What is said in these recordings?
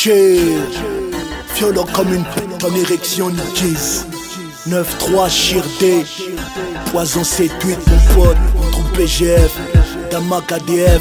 Chill, violent comme une pute en érection niquise. 9-3 Chirdé, poison 7-8 mon pote, troupe PGF, Damak ADF.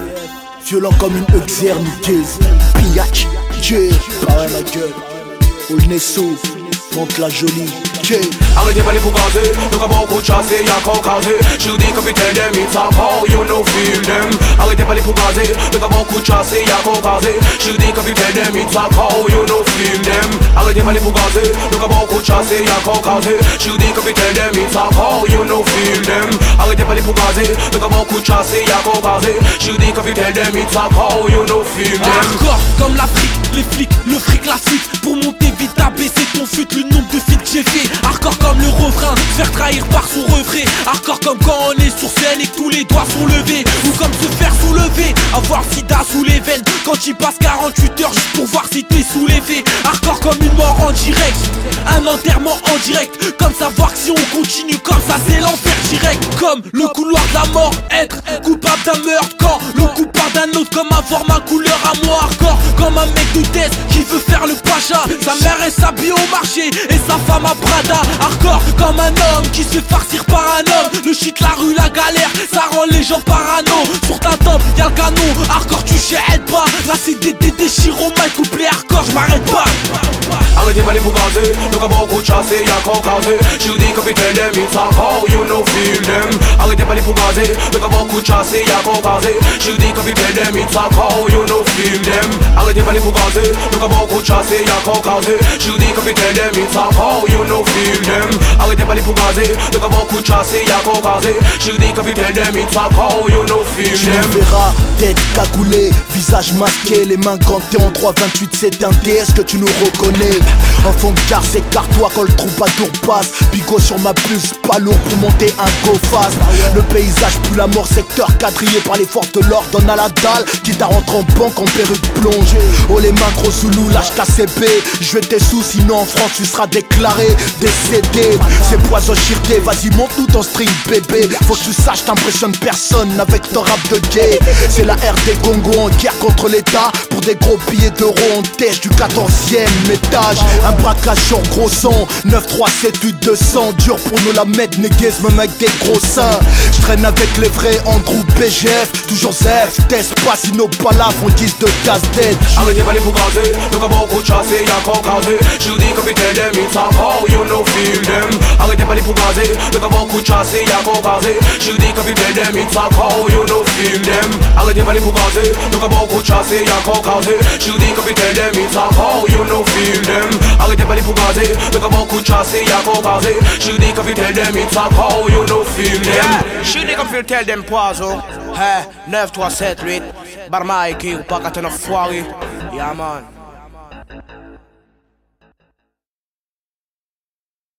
Violent comme une Uxer niquise. Pillac, chill, pareil ma gueule. Olnesso, monte la jolie. Arrêtez pas les fougazer, nous avons beaucoup de chasser, y'a qu'au caser. Je dis que putain them, it's a call, you know feel them. Arrêtez pas les fougazer, nous avons beaucoup de chasser, y'a qu'au caser. Je dis que putain them, it's a call, you know feel them. Arrêtez pas les fougazer, nous avons beaucoup de chasser, y'a qu'au caser. Je dis que putain them, it's a call, you know feel them. Arrêtez pas les fougazer, nous avons beaucoup de chasser, y'a qu'au caser. Je dis que putain them, it's a call, you know feel them. Hardcore comme l'Afrique, les flics, le fric classique. Pour monter vite à baisser ton fut, le nombre de feats que j'ai fait. Hardcore comme le refrain, se faire trahir par son refrain. Hardcore comme quand on est sur scène et que tous les doigts sont levés. Ou comme se faire soulever, avoir le sida sous les veines. Quand il passe 48 heures juste pour voir si t'es sous l'effet. Hardcore comme une mort en direct, un enterrement en direct. Comme savoir que si on continue comme ça c'est l'enfer direct. Comme le couloir de la mort, être coupable d'un meurtre. Quand le coupable d'un autre, comme avoir ma couleur à moi. Hardcore comme un mec de test qui veut faire le pacha. Sa mère est s'habille au marché et sa femme à Prada. Hardcore comme un homme qui se fait farcir par un homme. Le shit, la rue, la galère, ça rend les gens parano. Sur ta tempe, y'a le canon. Hardcore tu chiales pas. Là c'est des déchirons au mic, couplet hardcore, j'm'arrête pas. Arrêtez pas les fougazer, nous avons beaucoup de chasser, y'a qu'au caser. Je dis que putain them, it's a call, you know feel them. Arrêtez pas les fougazer, nous avons beaucoup de chasser, y'a qu'au caser. Je dis que putain them, it's a call, you know feel them. Arrêtez pas les fougazer, nous avons beaucoup de chasser, y'a qu'au caser. Je dis que putain them, it's a call, you know feel them. Arrêtez pas les fougazer, nous avons beaucoup de chasser, y'a qu'au caser. Je dis que putain them, it's a call, you know feel them. Tu verras, tête cagoulée, visage masqué, les mains gantées en 3-28, c'est un DS que tu nous reconnais. En fond de car, écarte-toi quand le troubadour passe. Bigot sur ma plus, pas lourd pour monter un go fast. Le paysage pue la mort, secteur quadrillé par les forces de l'ordre. Donne à la dalle, qui t'a rentré en banque en perruque plongée. Oh les mains gros zoulou, lâche KCP. Je vais tes sous, sinon en France tu seras déclaré décédé. C'est poison Chirdé, vas-y monte-nous ton string bébé. Faut que tu saches, t'impressionnes personne avec ton rap de gay. C'est la R des Congo en guerre contre l'État. Pour des gros billets d'euros, on tèche du 14e étage. Un braquage sur gros son, 9-3, 7-8, 200. Dur pour nous la mettre, négaise même avec des gros seins. Je traîne avec les vrais Andrew PGF. Toujours Zef, test pas, sinon pas là, font 10 de casse-tête. Arrêtez pas les fougazer, nous avons beaucoup de chasser, y'a qu'au caser. Je dis que putain them, it's a call, you know feel them. Arrêtez pas les fougazer, nous avons beaucoup de chasser, y'a qu'au caser. Je dis que putain them, it's a call, you know feel them. Arrêtez pas les fougazer, nous avons beaucoup de chasser, y'a qu'au caser. Je dis que putain them, it's a call, you know feel them. Arrêtez pas les fougazer, nous avons beaucoup de chasser, y'a qu'au caser. Je dis que putain them, it's a call, you know feel them. Je dis que putain tell them poison. 9, 3, 7, 8. Barma qui ou pas qu'à te foiré. Yeah man.